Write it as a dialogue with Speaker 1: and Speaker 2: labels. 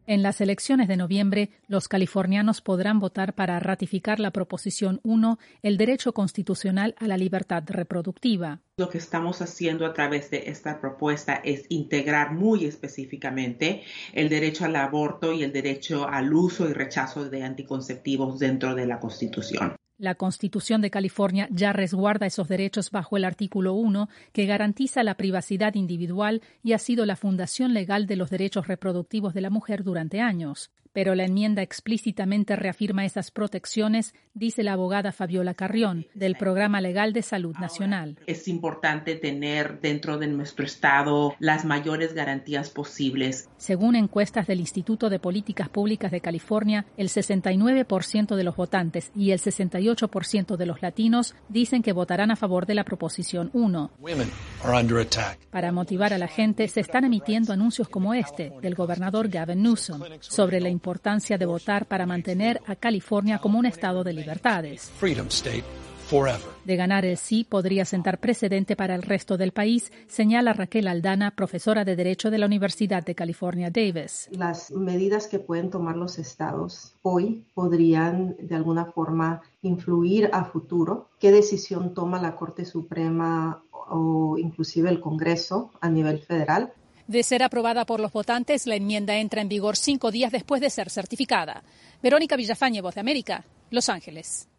Speaker 1: En las elecciones de noviembre, los californianos podrán votar para ratificar la Proposición 1, el derecho constitucional a la libertad reproductiva.
Speaker 2: Lo que estamos haciendo a través de esta propuesta es integrar muy específicamente el derecho al aborto y el derecho al uso y rechazo de anticonceptivos dentro de la Constitución.
Speaker 1: La Constitución de California ya resguarda esos derechos bajo el artículo 1, que garantiza la privacidad individual y ha sido la fundación legal de los derechos reproductivos de la mujer durante años. Pero la enmienda explícitamente reafirma esas protecciones, dice la abogada Fabiola Carrión, del Programa Legal de Salud Nacional.
Speaker 2: Es importante tener dentro de nuestro estado las mayores garantías posibles.
Speaker 1: Según encuestas del Instituto de Políticas Públicas de California, el 69% de los votantes y el 68% de los latinos dicen que votarán a favor de la Proposición 1. Para motivar a la gente, se están emitiendo anuncios como este, del gobernador Gavin Newsom, sobre la importancia de votar para mantener a California como un estado de libertades. De ganar el sí, podría sentar precedente para el resto del país, señala Raquel Aldana, profesora de Derecho de la Universidad de California, Davis.
Speaker 3: Las medidas que pueden tomar los estados hoy podrían de alguna forma influir a futuro. ¿Qué decisión toma la Corte Suprema o inclusive el Congreso a nivel federal?
Speaker 1: De ser aprobada por los votantes, la enmienda entra en vigor 5 días después de ser certificada. Verónica Villafañe, Voz de América, Los Ángeles.